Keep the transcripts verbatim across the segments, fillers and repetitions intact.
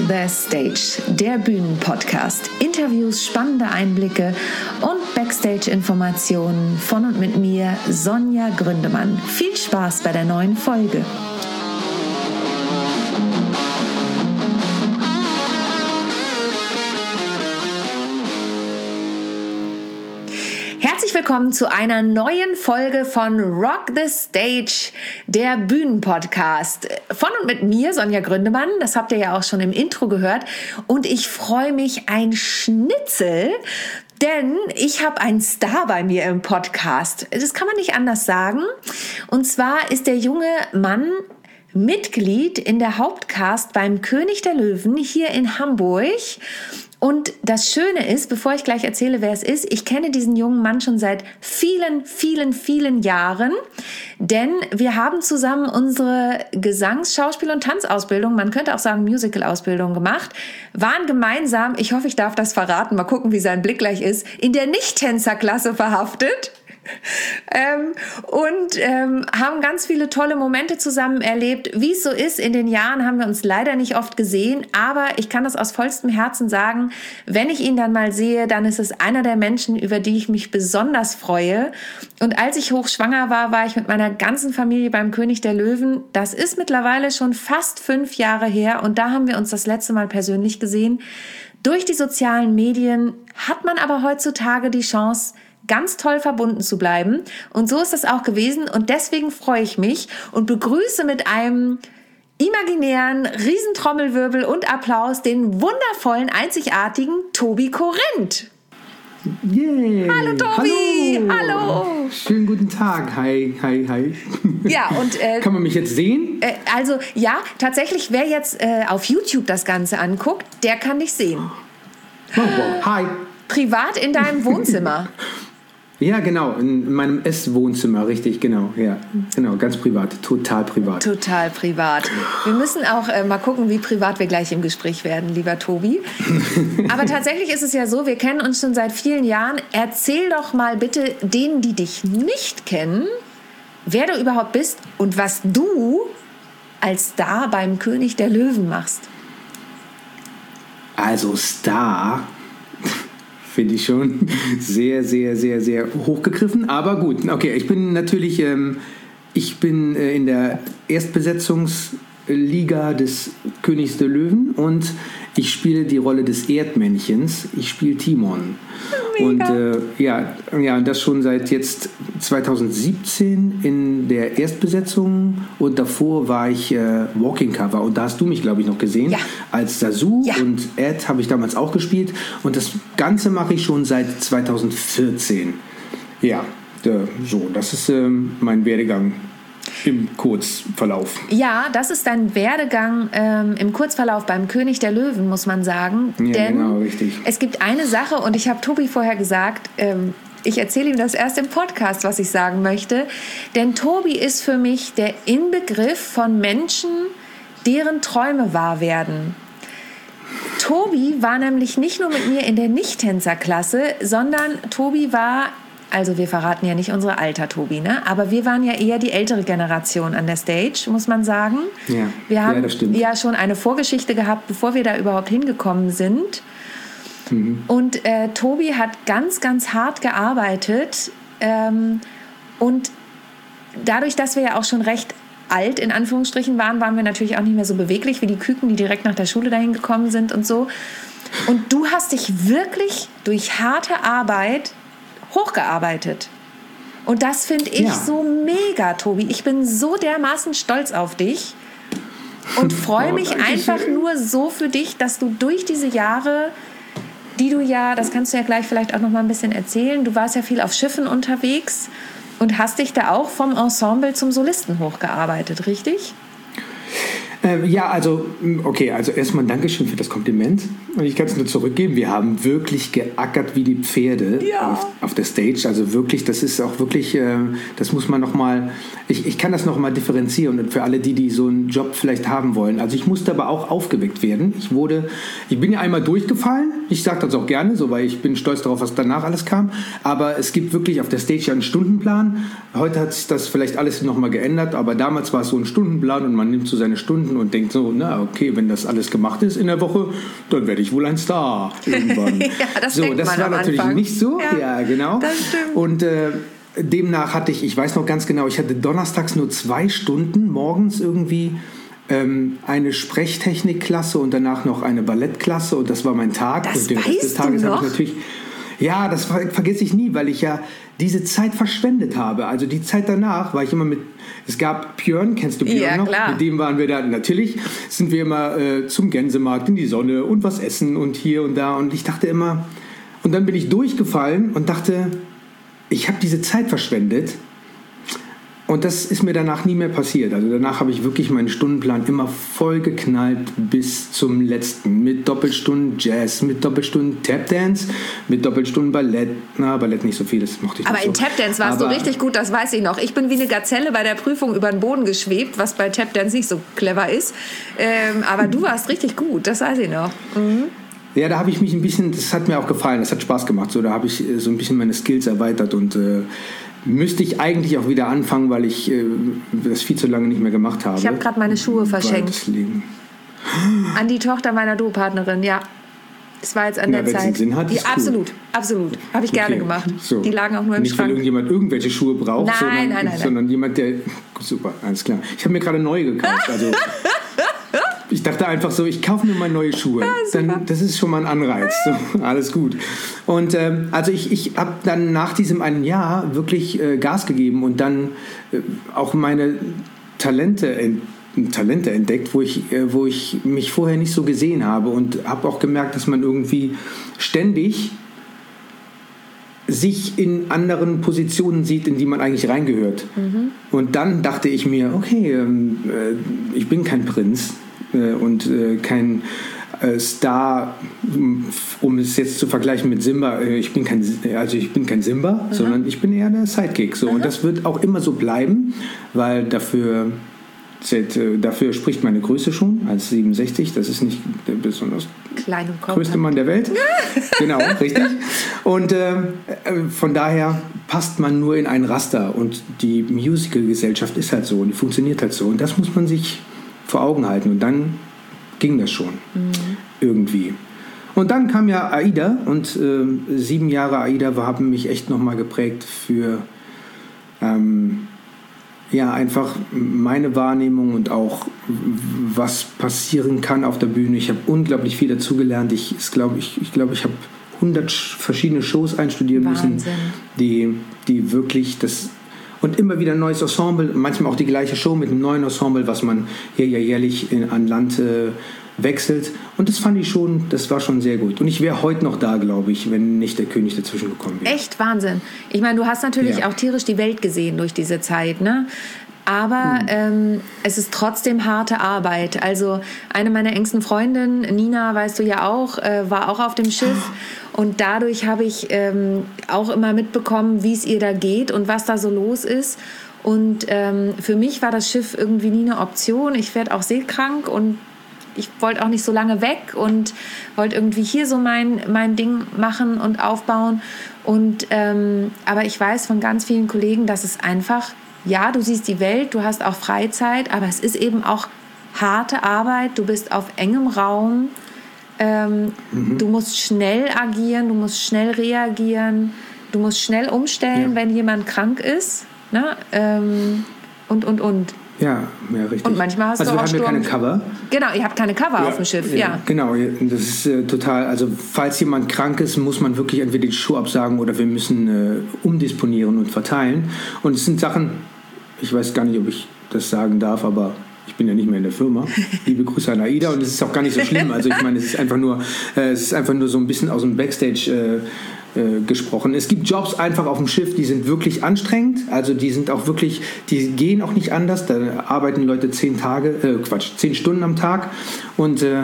the Stage, der Bühnenpodcast. Interviews, spannende Einblicke und Backstage-Informationen von und mit mir, Sonja Gründemann. Viel Spaß bei der neuen Folge. Herzlich willkommen zu einer neuen Folge von Rock the Stage, der Bühnenpodcast. Von und mit mir, Sonja Gründemann, das habt ihr ja auch schon im Intro gehört. Und ich freue mich ein Schnitzel, denn ich habe einen Star bei mir im Podcast. Das kann man nicht anders sagen. Und zwar ist der junge Mann Mitglied in der Hauptcast beim König der Löwen hier in Hamburg. Und das Schöne ist, bevor ich gleich erzähle, wer es ist, ich kenne diesen jungen Mann schon seit vielen, vielen, vielen Jahren, denn wir haben zusammen unsere Gesangs-, Schauspiel- und Tanzausbildung, man könnte auch sagen Musical-Ausbildung gemacht, waren gemeinsam, ich hoffe, ich darf das verraten, mal gucken, wie sein Blick gleich ist, in der Nicht-Tänzer-Klasse verhaftet. Ähm, und ähm, haben ganz viele tolle Momente zusammen erlebt. Wie es so ist, in den Jahren haben wir uns leider nicht oft gesehen, aber ich kann das aus vollstem Herzen sagen, wenn ich ihn dann mal sehe, dann ist es einer der Menschen, über die ich mich besonders freue. Und als ich hochschwanger war, war ich mit meiner ganzen Familie beim König der Löwen. Das ist mittlerweile schon fast fünf Jahre her und da haben wir uns das letzte Mal persönlich gesehen. Durch die sozialen Medien hat man aber heutzutage die Chance, ganz toll verbunden zu bleiben. Und so ist das auch gewesen. Und deswegen freue ich mich und begrüße mit einem imaginären Riesentrommelwirbel und Applaus den wundervollen, einzigartigen Tobi Korinth. Yeah. Hallo Tobi! Hallo. Hallo! Schönen guten Tag. Hi, hi, hi. Ja, und äh, kann man mich jetzt sehen? Äh, also ja, tatsächlich, wer jetzt äh, auf YouTube das Ganze anguckt, der kann dich sehen. Oh, wow. Hi. Privat in deinem Wohnzimmer. Ja, genau, in meinem Esswohnzimmer, richtig, genau, ja, genau, ganz privat, total privat. Total privat. Wir müssen auch äh, mal gucken, wie privat wir gleich im Gespräch werden, lieber Tobi. Aber tatsächlich ist es ja so, wir kennen uns schon seit vielen Jahren. Erzähl doch mal bitte denen, die dich nicht kennen, wer du überhaupt bist und was du als Star beim König der Löwen machst. Also Star... finde ich schon sehr, sehr, sehr, sehr hochgegriffen. Aber gut, okay, ich bin natürlich, ähm, ich bin äh, in der Erstbesetzungsliga des Königs der Löwen und ich spiele die Rolle des Erdmännchens. Ich spiele Timon. Mega. Und äh, ja, ja, das schon seit jetzt zwanzig siebzehn in der Erstbesetzung und davor war ich äh, Walking Cover und da hast du mich, glaube ich, noch gesehen. Ja. Als Sasu ja. und Ed habe ich damals auch gespielt und das Ganze mache ich schon seit zwanzig vierzehn. Ja, äh, so, das ist äh, mein Werdegang im Kurzverlauf. Ja, das ist dein Werdegang ähm, im Kurzverlauf beim König der Löwen, muss man sagen. Ja, denn genau, richtig. Es gibt eine Sache und ich habe Tobi vorher gesagt, ähm, ich erzähle ihm das erst im Podcast, was ich sagen möchte. Denn Tobi ist für mich der Inbegriff von Menschen, deren Träume wahr werden. Tobi war nämlich nicht nur mit mir in der Nicht-Tänzer-Klasse, sondern Tobi war... Also wir verraten ja nicht unsere Alter, Tobi, ne? Aber wir waren ja eher die ältere Generation an der Stage, muss man sagen. Ja, wir haben ja, das stimmt. ja schon eine Vorgeschichte gehabt, bevor wir da überhaupt hingekommen sind. Mhm. Und äh, Tobi hat ganz, ganz hart gearbeitet. Ähm, und dadurch, dass wir ja auch schon recht alt in Anführungsstrichen waren, waren wir natürlich auch nicht mehr so beweglich wie die Küken, die direkt nach der Schule dahin gekommen sind und so. Und du hast dich wirklich durch harte Arbeit hochgearbeitet. Und das finde ich ja. so mega, Tobi. Ich bin so dermaßen stolz auf dich und freue mich oh, einfach schön. nur so für dich, dass du durch diese Jahre, die du ja, das kannst du ja gleich vielleicht auch noch mal ein bisschen erzählen, du warst ja viel auf Schiffen unterwegs und hast dich da auch vom Ensemble zum Solisten hochgearbeitet, richtig? Ähm, ja, also, okay, also erstmal Dankeschön für das Kompliment. Und ich kann es nur zurückgeben, wir haben wirklich geackert wie die Pferde ja. auf, auf der Stage. Also wirklich, das ist auch wirklich, äh, das muss man nochmal, ich, ich kann das nochmal differenzieren und für alle die, die so einen Job vielleicht haben wollen. Also ich musste aber auch aufgeweckt werden. Ich wurde, ich bin ja einmal durchgefallen, ich sage das auch gerne, so, weil ich bin stolz darauf, was danach alles kam. Aber es gibt wirklich auf der Stage ja einen Stundenplan. Heute hat sich das vielleicht alles nochmal geändert, aber damals war es so ein Stundenplan und man nimmt so seine Stunden und denkt so, na okay, wenn das alles gemacht ist in der Woche, dann werde ich wohl ein Star irgendwann. ja, das so, denkt das man war am natürlich Anfang. nicht so. Ja, ja genau. Das stimmt. Und äh, demnach hatte ich, ich weiß noch ganz genau, ich hatte donnerstags nur zwei Stunden morgens irgendwie ähm, eine Sprechtechnikklasse und danach noch eine Ballettklasse und das war mein Tag. Das und den Rest des weißt Tages du habe ich noch? natürlich. Ja, das ver- vergesse ich nie, weil ich ja diese Zeit verschwendet habe. Also die Zeit danach war ich immer mit, es gab Björn, kennst du Björn Ja, noch? klar. Mit dem waren wir da, natürlich sind wir immer äh, zum Gänsemarkt in die Sonne und was essen und hier und da. Und ich dachte immer, und dann bin ich durchgefallen und dachte, ich habe diese Zeit verschwendet. Und das ist mir danach nie mehr passiert. Also danach habe ich wirklich meinen Stundenplan immer voll geknallt bis zum letzten. Mit Doppelstunden Jazz, mit Doppelstunden Tapdance, mit Doppelstunden Ballett. Na, Ballett nicht so viel, das mochte ich Aber nicht in so. Tapdance warst Aber du richtig gut, das weiß ich noch. Ich bin wie eine Gazelle bei der Prüfung über den Boden geschwebt, was bei Tapdance nicht so clever ist. Ähm, aber du warst richtig gut, das weiß ich noch. Mhm. Ja, da habe ich mich ein bisschen, das hat mir auch gefallen, das hat Spaß gemacht. So, da habe ich äh, so ein bisschen meine Skills erweitert und äh, müsste ich eigentlich auch wieder anfangen, weil ich äh, das viel zu lange nicht mehr gemacht habe. Ich habe gerade meine Schuhe verschenkt. Deswegen. An die Tochter meiner Duopartnerin, ja. Es war jetzt an Na, der wenn es Zeit. einen Sinn hat, ist ja, absolut, absolut. Habe ich gerne Okay, gemacht. so. Die lagen auch nur im Nicht, Schrank. weil irgendjemand irgendwelche Schuhe braucht, Nein, sondern, nein, nein, nein. sondern jemand, der... Super, alles klar. Ich habe mir gerade neue gekauft. Also ich dachte einfach so, ich kaufe mir mal neue Schuhe. Ja, dann, das ist schon mal ein Anreiz. So, alles gut. Und ähm, also ich, ich habe dann nach diesem einen Jahr wirklich äh, Gas gegeben und dann äh, auch meine Talente entdeckt. Talente entdeckt, wo ich, wo ich mich vorher nicht so gesehen habe und habe auch gemerkt, dass man irgendwie ständig sich in anderen Positionen sieht, in die man eigentlich reingehört. Mhm. Und dann dachte ich mir, okay, ähm, äh, ich bin kein Prinz äh, und äh, kein äh, Star, um es jetzt zu vergleichen mit Simba, äh, ich bin kein, also ich bin kein Simba, mhm. sondern ich bin eher der Sidekick. So. Und das wird auch immer so bleiben, weil dafür Dafür spricht meine Größe schon als siebenundsechzig. Das ist nicht der besonders Klein und größte Mann der Welt. Genau, richtig. Und äh, von daher passt man nur in ein Raster. Und die Musical-Gesellschaft ist halt so und die funktioniert halt so. Und das muss man sich vor Augen halten. Und dann ging das schon mhm. irgendwie. Und dann kam ja AIDA und äh, sieben Jahre AIDA haben mich echt nochmal geprägt für... Ähm, ja, einfach meine Wahrnehmung und auch was passieren kann auf der Bühne. Ich habe unglaublich viel dazugelernt. Ich glaube, ich, ich, glaub, ich habe hundert verschiedene Shows einstudieren Wahnsinn. müssen, die, die wirklich das... Und immer wieder ein neues Ensemble, manchmal auch die gleiche Show mit einem neuen Ensemble, was man hier ja jährlich in, an Land äh, wechselt. Und das fand ich schon, das war schon sehr gut. Und ich wäre heute noch da, glaube ich, wenn nicht der König dazwischen gekommen wäre. Echt Wahnsinn. Ich meine, du hast natürlich Ja. auch tierisch die Welt gesehen durch diese Zeit, ne? Aber hm. ähm, es ist trotzdem harte Arbeit. Also eine meiner engsten Freundinnen, Nina, weißt du ja auch, äh, war auch auf dem Schiff. Und dadurch habe ich ähm, auch immer mitbekommen, wie es ihr da geht und was da so los ist. Und ähm, für mich war das Schiff irgendwie nie eine Option. Ich werde auch seekrank und ich wollte auch nicht so lange weg und wollte irgendwie hier so mein, mein Ding machen und aufbauen. Und, ähm, aber ich weiß von ganz vielen Kollegen, dass es einfach, ja, du siehst die Welt, du hast auch Freizeit, aber es ist eben auch harte Arbeit. Du bist auf engem Raum. Ähm, mhm. Du musst schnell agieren, du musst schnell reagieren, du musst schnell umstellen, ja. wenn jemand krank ist. Ne? Ähm, und, und, und. Ja, ja, richtig. Und manchmal hast also du auch haben wir keine Cover. Genau, ihr habt keine Cover ja, auf dem Schiff, ja. ja. Genau, das ist äh, total, also falls jemand krank ist, muss man wirklich entweder die Show absagen oder wir müssen äh, umdisponieren und verteilen. Und es sind Sachen, ich weiß gar nicht, ob ich das sagen darf, aber ich bin ja nicht mehr in der Firma. Liebe Grüße an AIDA und es ist auch gar nicht so schlimm. Also ich meine, es ist einfach nur, äh, es ist einfach nur so ein bisschen aus dem Backstage äh, äh, gesprochen. Es gibt Jobs einfach auf dem Schiff, die sind wirklich anstrengend. Also die sind auch wirklich, die gehen auch nicht anders. Da arbeiten Leute zehn Tage, äh, Quatsch, zehn Stunden am Tag und äh,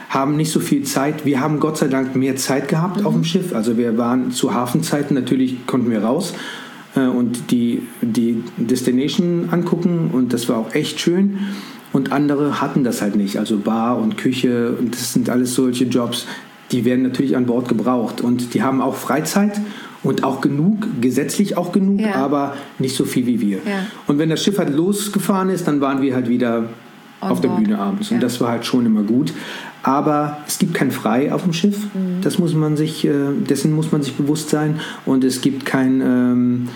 haben nicht so viel Zeit. Wir haben Gott sei Dank mehr Zeit gehabt mhm. auf dem Schiff. Also wir waren zu Hafenzeiten, natürlich konnten wir raus äh, und die, die Destination angucken und das war auch echt schön. Und andere hatten das halt nicht. Also Bar und Küche und das sind alles solche Jobs, die werden natürlich an Bord gebraucht. Und die haben auch Freizeit und auch genug, gesetzlich auch genug, ja. aber nicht so viel wie wir. Ja. Und wenn das Schiff halt losgefahren ist, dann waren wir halt wieder on auf der board. Bühne abends. Und ja. das war halt schon immer gut. Aber es gibt kein Frei auf dem Schiff. Mhm. Das muss man sich, dessen muss man sich bewusst sein. Und es gibt kein, ähm,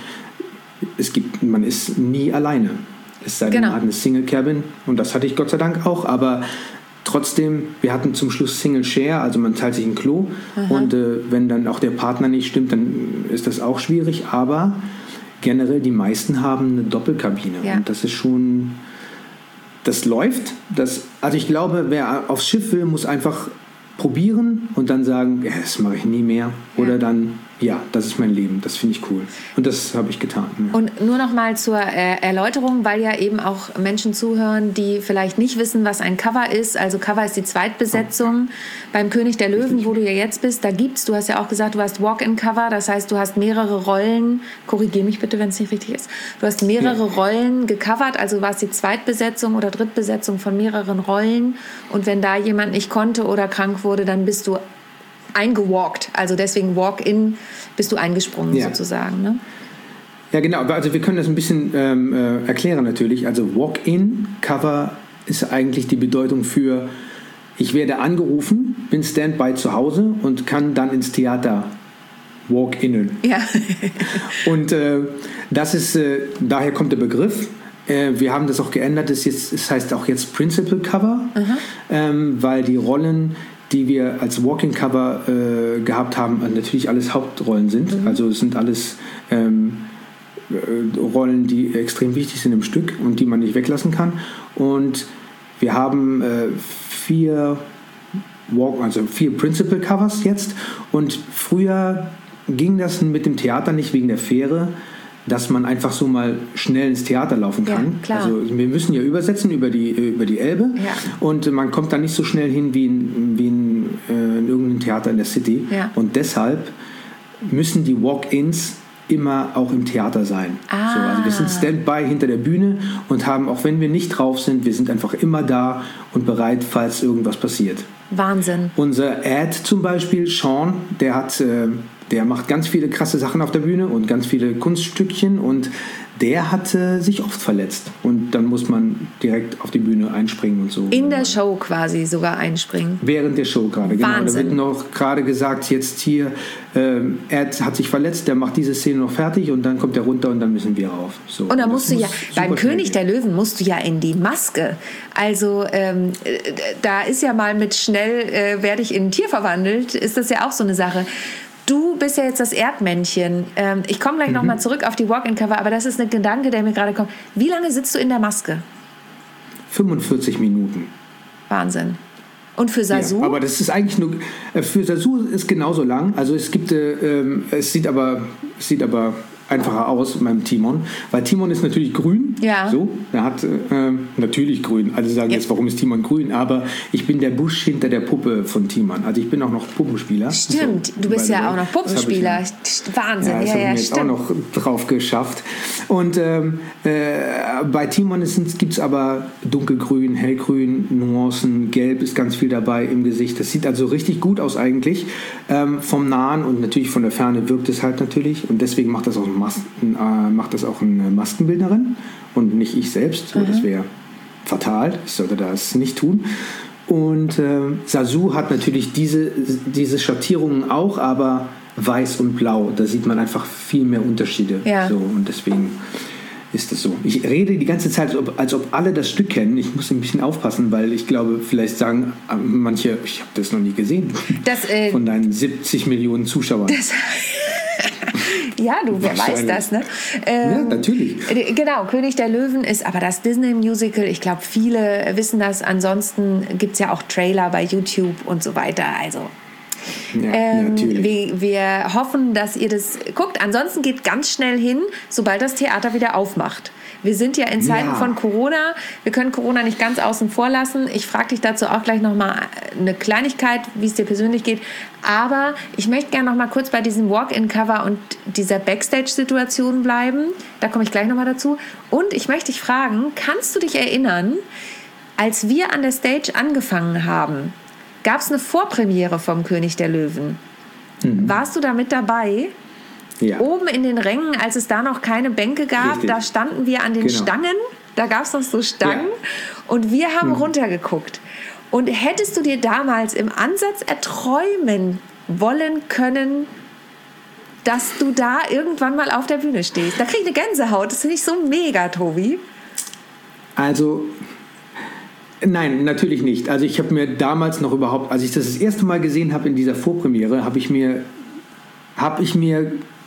es gibt, man ist nie alleine. Es sei denn, genau. man hat eine Single Cabin. Und das hatte ich Gott sei Dank auch. Aber trotzdem, wir hatten zum Schluss Single Share, also man teilt sich ein Klo. Aha. Und äh, wenn dann auch der Partner nicht stimmt, dann ist das auch schwierig. Aber generell, die meisten haben eine Doppelkabine. Ja. Und das ist schon, das läuft. Das, also ich glaube, wer aufs Schiff will, muss einfach probieren und dann sagen, ja, das mache ich nie mehr. Oder ja. dann, ja, das ist mein Leben, das finde ich cool. Und das habe ich getan. Ja. Und nur noch mal zur äh, Erläuterung, weil ja eben auch Menschen zuhören, die vielleicht nicht wissen, was ein Cover ist. Also Cover ist die Zweitbesetzung. Oh. Beim König der Löwen, wo du ja jetzt bist, da gibt's, du hast ja auch gesagt, du hast Walk-in-Cover, das heißt, du hast mehrere Rollen, korrigiere mich bitte, wenn es nicht richtig ist, du hast mehrere ja. Rollen gecovert, also warst die Zweitbesetzung oder Drittbesetzung von mehreren Rollen und wenn da jemand nicht konnte oder krank wurde, dann bist du eingewalkt, also deswegen Walk-in, bist du eingesprungen ja. sozusagen. Ne? Ja, genau, also wir können das ein bisschen ähm, äh, erklären natürlich. Also Walk-in-Cover ist eigentlich die Bedeutung für, ich werde angerufen, bin Standby zu Hause und kann dann ins Theater walk-innen. Ja. Und äh, das ist, äh, daher kommt der Begriff. Äh, wir haben das auch geändert, es das heißt auch jetzt Principal Cover, ähm, weil die Rollen, die wir als Walk-in-Cover äh, gehabt haben, natürlich alles Hauptrollen sind. Mhm. Also es sind alles ähm, äh, Rollen, die extrem wichtig sind im Stück und die man nicht weglassen kann. Und wir haben äh, vier, Walk, also vier Principal-Covers jetzt. Und früher ging das mit dem Theater nicht wegen der Fähre, dass man einfach so mal schnell ins Theater laufen kann. Ja, klar. Also wir müssen ja übersetzen über die, über die Elbe ja. und man kommt da nicht so schnell hin wie in, wie in, äh, in irgendeinem Theater in der City. Ja. Und deshalb müssen die Walk-ins immer auch im Theater sein. Ah. So, also wir sind Standby hinter der Bühne und haben, auch wenn wir nicht drauf sind, wir sind einfach immer da und bereit, falls irgendwas passiert. Wahnsinn. Unser Ad zum Beispiel, Sean, der hat... Äh, Der macht ganz viele krasse Sachen auf der Bühne und ganz viele Kunststückchen und der hat äh, sich oft verletzt. Und dann muss man direkt auf die Bühne einspringen und so. In der Show quasi sogar einspringen? Während der Show gerade, genau. Wahnsinn. Da wird noch gerade gesagt, jetzt hier, äh, er hat sich verletzt, der macht diese Szene noch fertig und dann kommt er runter und dann müssen wir rauf. So. Und dann musst du ja, beim König der Löwen musst du ja in die Maske. Also ähm, da ist ja mal mit schnell äh, werde ich in ein Tier verwandelt, ist das ja auch so eine Sache. Du bist ja jetzt das Erdmännchen. Ähm, ich komme gleich mhm. nochmal zurück auf die Walk-in-Cover, aber das ist ein Gedanke, der mir gerade kommt. Wie lange sitzt du in der Maske? fünfundvierzig Minuten. Wahnsinn. Und für Sasu? Ja, aber das ist eigentlich nur, für Sasu ist genauso lang. Also es gibt, äh, es sieht aber, es sieht aber einfacher aus beim Timon, weil Timon ist natürlich grün. Ja. So, er hat äh, natürlich grün. Also sagen jetzt, warum ist Timon grün? Aber ich bin der Busch hinter der Puppe von Timon. Also ich bin auch noch Puppenspieler. Stimmt, so, du bist ja auch noch Puppenspieler. Ich, Wahnsinn. Ja, das ja, habe ich ja, mir jetzt auch noch drauf geschafft. Und ähm, äh, bei Timon gibt es aber dunkelgrün, hellgrün, Nuancen, gelb ist ganz viel dabei im Gesicht. Das sieht also richtig gut aus eigentlich. Ähm, vom Nahen und natürlich von der Ferne wirkt es halt natürlich. Und deswegen macht das auch ein Masken, äh, macht das auch eine Maskenbildnerin und nicht ich selbst. So, mhm. Das wäre fatal. Ich sollte das nicht tun. Und äh, Sasu hat natürlich diese, diese Schattierungen auch, aber weiß und blau. Da sieht man einfach viel mehr Unterschiede. Ja. So, und deswegen ist das so. Ich rede die ganze Zeit, als ob, als ob alle das Stück kennen. Ich muss ein bisschen aufpassen, weil ich glaube, vielleicht sagen manche, ich habe das noch nie gesehen. Das, äh, von deinen siebzig Millionen Zuschauern. Das Ja, du, wer weiß das, ne? Ähm, ja, natürlich. Genau, König der Löwen ist aber das Disney-Musical. Ich glaube, viele wissen das. Ansonsten gibt es ja auch Trailer bei YouTube und so weiter. Also, ja, ähm, wir, wir hoffen, dass ihr das guckt. Ansonsten geht ganz schnell hin, sobald das Theater wieder aufmacht. Wir sind ja in Zeiten Ja. von Corona. Wir können Corona nicht ganz außen vor lassen. Ich frage dich dazu auch gleich nochmal eine Kleinigkeit, wie es dir persönlich geht. Aber ich möchte gerne noch mal kurz bei diesem Walk-in-Cover und dieser Backstage-Situation bleiben. Da komme ich gleich noch mal dazu. Und ich möchte dich fragen, kannst du dich erinnern, als wir an der Stage angefangen haben, gab es eine Vorpremiere vom König der Löwen. Mhm. Warst du da mit dabei? Ja. Oben in den Rängen, als es da noch keine Bänke gab, Richtig. da standen wir an den Genau. Stangen. Da gab es noch so Stangen. Ja. Und wir haben Mhm. runtergeguckt. Und hättest du dir damals im Ansatz erträumen wollen können, dass du da irgendwann mal auf der Bühne stehst? Da krieg ich eine Gänsehaut. Das finde ich so mega, Tobi. Also, nein, natürlich nicht. Also ich habe mir damals noch überhaupt, als ich das das erste Mal gesehen habe in dieser Vorpremiere, habe ich mir, habe ich mir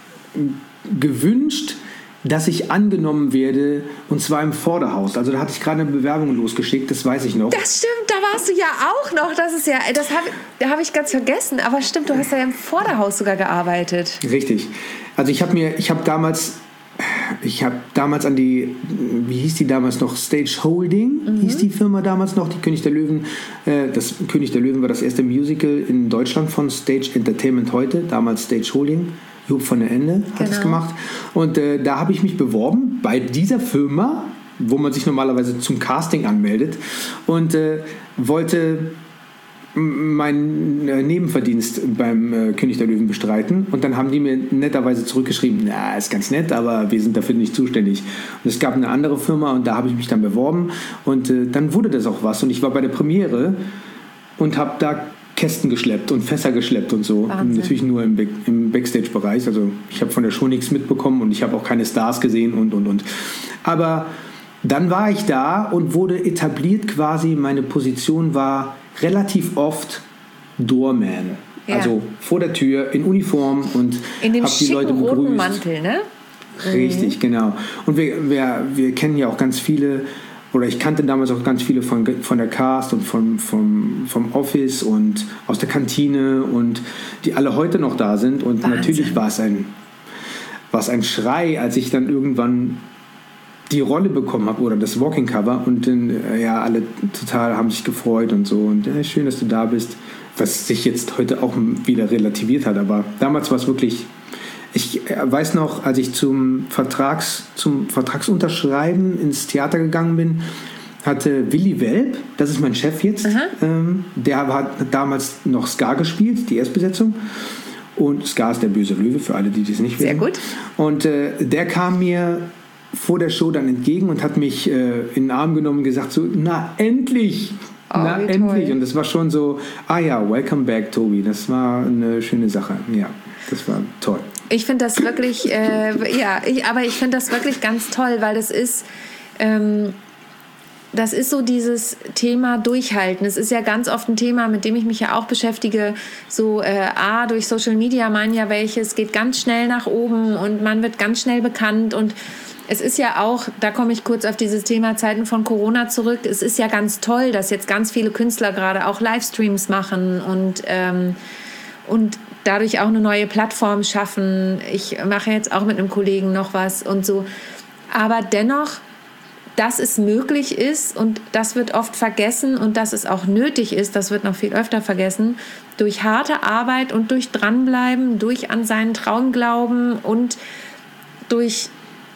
gewünscht, dass ich angenommen werde, und zwar im Vorderhaus. Also da hatte ich gerade eine Bewerbung losgeschickt, das weiß ich noch. Das stimmt, da warst du ja auch noch. Das ist ja, das habe da habe ich ganz vergessen. Aber stimmt, du hast ja im Vorderhaus sogar gearbeitet. Richtig. Also ich habe mir, ich habe damals, ich habe damals an die, wie hieß die damals noch, Stage Holding, mhm. hieß die Firma damals noch, die König der Löwen. Äh, das König der Löwen war das erste Musical in Deutschland von Stage Entertainment heute, damals Stage Holding. Job von der Ende hat Genau. es gemacht. Und äh, da habe ich mich beworben bei dieser Firma, wo man sich normalerweise zum Casting anmeldet, und äh, wollte meinen äh, Nebenverdienst beim äh, König der Löwen bestreiten. Und dann haben die mir netterweise zurückgeschrieben, na, ist ganz nett, aber wir sind dafür nicht zuständig. Und es gab eine andere Firma und da habe ich mich dann beworben. Und äh, dann wurde das auch was. Und ich war bei der Premiere und habe da Kästen geschleppt und Fässer geschleppt und so. Wahnsinn. Natürlich nur im, Back, im Backstage-Bereich. Also ich habe von der Show nichts mitbekommen und ich habe auch keine Stars gesehen und, und, und. Aber dann war ich da und wurde etabliert quasi. Meine Position war relativ oft Doorman. Ja. Also vor der Tür in Uniform und In dem habe die Leute schicken roten begrüßt. Mantel, ne? Richtig, genau. Und wir, wir, wir kennen ja auch ganz viele, oder ich kannte damals auch ganz viele von, von der Cast und vom, vom, vom Office und aus der Kantine und die alle heute noch da sind. Und Wahnsinn. natürlich war es ein, war es ein Schrei, als ich dann irgendwann die Rolle bekommen habe oder das Walking Cover und dann, äh, ja, alle total haben sich gefreut und so und ja, schön, dass du da bist, was sich jetzt heute auch wieder relativiert hat, aber damals war es wirklich, ich weiß noch, als ich zum Vertrags, zum Vertragsunterschreiben ins Theater gegangen bin, hatte Willi Welp, das ist mein Chef jetzt, ähm, der hat damals noch Scar gespielt, die Erstbesetzung. Und Scar ist der böse Löwe, für alle, die das nicht wissen. Sehr gut. Und äh, der kam mir vor der Show dann entgegen und hat mich äh, in den Arm genommen und gesagt so, na endlich, Oh, na wie endlich. toll. Und das war schon so, ah ja, welcome back, Tobi. Das war eine schöne Sache. Ja, das war toll. Ich finde das wirklich, äh, ja, ich, aber ich finde das wirklich ganz toll, weil das ist, ähm, das ist so dieses Thema Durchhalten. Es ist ja ganz oft ein Thema, mit dem ich mich ja auch beschäftige. So, äh, A, durch Social Media meinen ja welche, es geht ganz schnell nach oben und man wird ganz schnell bekannt. Und es ist ja auch, da komme ich kurz auf dieses Thema Zeiten von Corona zurück, es ist ja ganz toll, dass jetzt ganz viele Künstler gerade auch Livestreams machen und, ähm, und dadurch auch eine neue Plattform schaffen. Ich mache jetzt auch mit einem Kollegen noch was und so. Aber dennoch, dass es möglich ist und das wird oft vergessen und dass es auch nötig ist, das wird noch viel öfter vergessen, durch harte Arbeit und durch Dranbleiben, durch an seinen Traum glauben und durch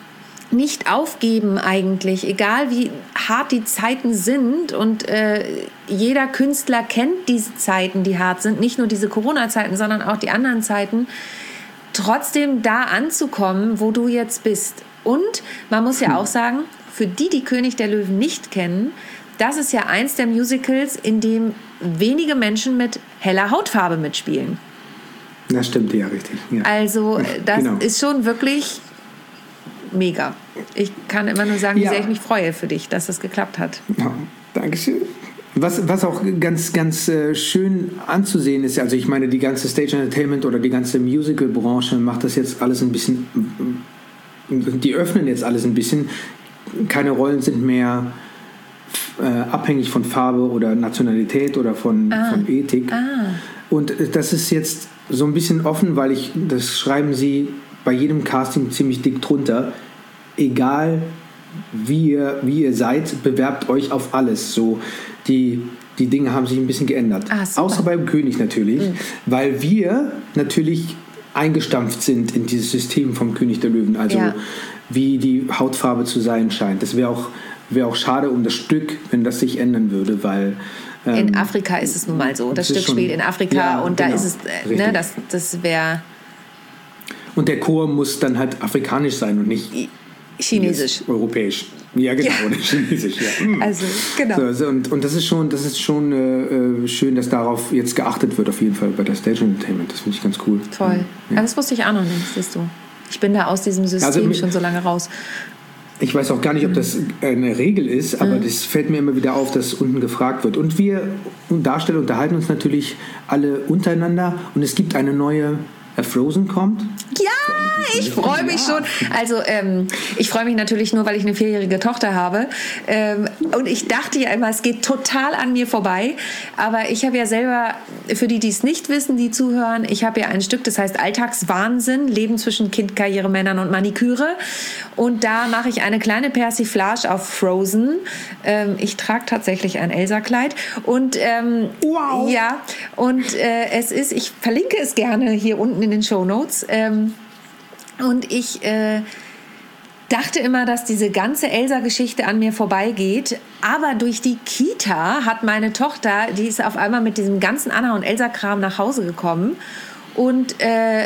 nicht aufgeben eigentlich, egal wie hart die Zeiten sind und äh, jeder Künstler kennt diese Zeiten, die hart sind, nicht nur diese Corona-Zeiten, sondern auch die anderen Zeiten, trotzdem da anzukommen, wo du jetzt bist. Und man muss ja auch sagen, für die, die König der Löwen nicht kennen, das ist ja eins der Musicals, in dem wenige Menschen mit heller Hautfarbe mitspielen. Das stimmt, ja, richtig. Ja. Also das Genau. ist schon wirklich mega. Ich kann immer nur sagen, wie Ja. sehr ich mich freue für dich, dass das geklappt hat. Ja, Dankeschön. Was, was auch ganz, ganz äh, schön anzusehen ist, also ich meine, die ganze Stage Entertainment oder die ganze Musical-Branche macht das jetzt alles ein bisschen, die öffnen jetzt alles ein bisschen. Keine Rollen sind mehr äh, abhängig von Farbe oder Nationalität oder von, Ah. von Ethik. Ah. Und das ist jetzt so ein bisschen offen, weil ich, das schreiben sie bei jedem Casting ziemlich dick drunter, egal, wie ihr, wie ihr seid, bewerbt euch auf alles. So, die, die Dinge haben sich ein bisschen geändert. Ah, außer beim König natürlich, mhm. weil wir natürlich eingestampft sind in dieses System vom König der Löwen. Also ja. wie die Hautfarbe zu sein scheint. Das wäre auch, wär auch schade um das Stück, wenn das sich ändern würde, weil ähm, in Afrika ist es nun mal so. Das, das Stück schon, spielt in Afrika ja, und genau, da ist es, äh, ne, das, das wäre... Und der Chor muss dann halt afrikanisch sein und nicht chinesisch. Europäisch. Ja, genau, ja. Oder chinesisch. Ja. Also, genau. So, und, und das ist schon, das ist schon äh, schön, dass darauf jetzt geachtet wird, auf jeden Fall bei der Stage Entertainment. Das finde ich ganz cool. Toll. Ja. Ja, das wusste ich auch noch nicht, siehst du. Ich bin da aus diesem System also, schon so lange raus. Ich weiß auch gar nicht, ob das eine Regel ist, aber mhm. das fällt mir immer wieder auf, dass unten gefragt wird. Und wir Darsteller unterhalten uns natürlich alle untereinander und es gibt eine neue Frozen kommt. Ja, ich freue mich ja. schon. Also ähm, ich freue mich natürlich nur, weil ich eine vierjährige Tochter habe. Ähm, und ich dachte ja immer, es geht total an mir vorbei. Aber ich habe ja selber, für die, die es nicht wissen, die zuhören, ich habe ja ein Stück, das heißt Alltagswahnsinn, Leben zwischen Kind, Karriere, Männern und Maniküre. Und da mache ich eine kleine Persiflage auf Frozen. Ähm, ich trage tatsächlich ein Elsa-Kleid. Und ähm, wow. ja, und äh, es ist, ich verlinke es gerne hier unten in in den Shownotes. Ähm, und ich äh, dachte immer, dass diese ganze Elsa-Geschichte an mir vorbeigeht. Aber durch die Kita hat meine Tochter, die ist auf einmal mit diesem ganzen Anna- und Elsa-Kram nach Hause gekommen. Und äh,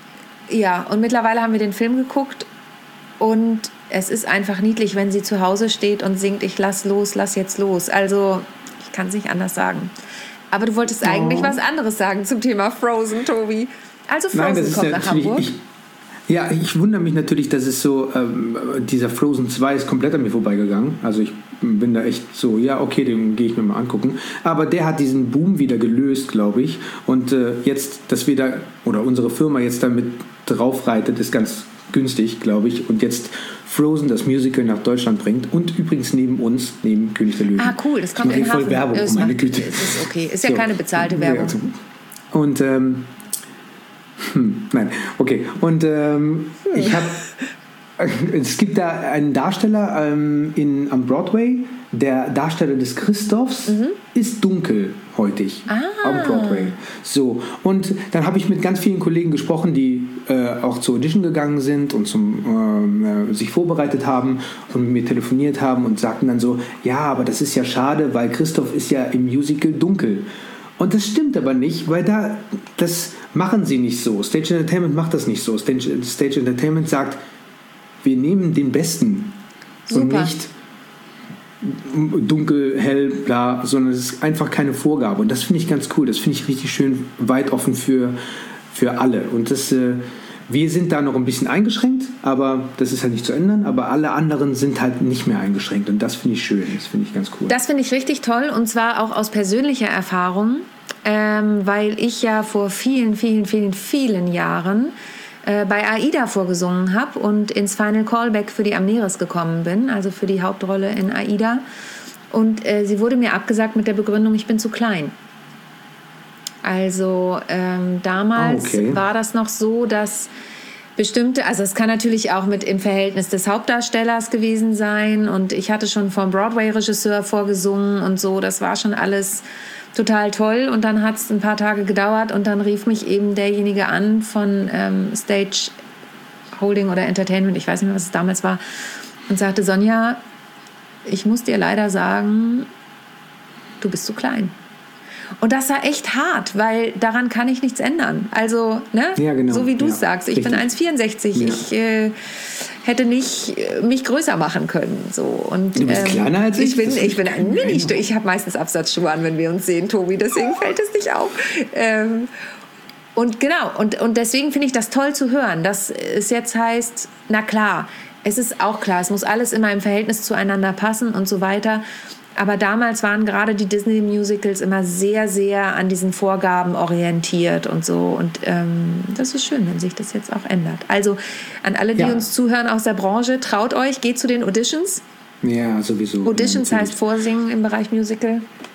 ja, und mittlerweile haben wir den Film geguckt. Und es ist einfach niedlich, wenn sie zu Hause steht und singt, ich lass los, lass jetzt los. Also, ich kann es nicht anders sagen. Aber du wolltest eigentlich oh. was anderes sagen zum Thema Frozen, Tobi. Also Frozen Nein, das kommt nach Hamburg. Ich, ja, ich wundere mich natürlich, dass es so, ähm, dieser Frozen zwei ist komplett an mir vorbeigegangen. Also ich bin da echt so, ja, okay, den gehe ich mir mal angucken. Aber der hat diesen Boom wieder gelöst, glaube ich. Und äh, jetzt, dass wir da, oder unsere Firma jetzt damit drauf reitet, ist ganz günstig, glaube ich. Und jetzt Frozen, das Musical, nach Deutschland bringt. Und übrigens neben uns, neben König der Löwen. Ah, cool, das kommt in voll Hafen. Werbung, um meine Güte. Ist okay, ist ja so. Keine bezahlte Werbung. Und, ähm, Hm, nein, okay. Und ähm, ich habe, es gibt da einen Darsteller ähm, in, am Broadway, der Darsteller des Christophs mhm. ist dunkelhäutig ah. am Broadway. So, und dann habe ich mit ganz vielen Kollegen gesprochen, die äh, auch zur Audition gegangen sind und zum, äh, sich vorbereitet haben und mit mir telefoniert haben und sagten dann so, ja, aber das ist ja schade, weil Christoph ist ja im Musical dunkel. Und das stimmt aber nicht, weil da, das machen sie nicht so. Stage Entertainment macht das nicht so. Stage, Stage Entertainment sagt, wir nehmen den Besten. Super. Und nicht dunkel, hell, bla, sondern es ist einfach keine Vorgabe. Und das finde ich ganz cool. Das finde ich richtig schön weit offen für, für alle. Und das, äh, wir sind da noch ein bisschen eingeschränkt, aber das ist halt nicht zu ändern. Aber alle anderen sind halt nicht mehr eingeschränkt. Und das finde ich schön. Das finde ich ganz cool. Das finde ich richtig toll. Und zwar auch aus persönlicher Erfahrung. Ähm, weil ich ja vor vielen, vielen, vielen, vielen Jahren äh, bei AIDA vorgesungen habe und ins Final Callback für die Amneris gekommen bin, also für die Hauptrolle in AIDA. Und äh, sie wurde mir abgesagt mit der Begründung, ich bin zu klein. Also ähm, damals oh, okay. war das noch so, dass bestimmte, also es kann natürlich auch mit im Verhältnis des Hauptdarstellers gewesen sein und ich hatte schon vom Broadway-Regisseur vorgesungen und so, das war schon alles total toll und dann hat es ein paar Tage gedauert und dann rief mich eben derjenige an von ähm, Stage Holding oder Entertainment, ich weiß nicht mehr, was es damals war, und sagte, Sonja, ich muss dir leider sagen, du bist zu klein. Und das war echt hart, weil daran kann ich nichts ändern. Also, ne? Ja, genau. So wie du es ja, sagst. Ich richtig. bin eins Komma vierundsechzig. Ja. Ich äh, hätte nicht äh, mich größer machen können. So. Und, du bist ähm, kleiner als ich? Ich bin, ich bin ein Mini-Stück. Ich habe meistens Absatzschuhe an, wenn wir uns sehen, Tobi. Deswegen fällt es nicht auf. Ähm, und genau. Und, und deswegen finde ich das toll zu hören, dass es jetzt heißt, na klar, es ist auch klar, es muss alles immer im Verhältnis zueinander passen und so weiter. Aber damals waren gerade die Disney-Musicals immer sehr, sehr an diesen Vorgaben orientiert und so. Und ähm, das ist schön, wenn sich das jetzt auch ändert. Also an alle, die ja. uns zuhören aus der Branche, traut euch, geht zu den Auditions. Ja, sowieso. Auditions ja, heißt Vorsingen im Bereich Musical.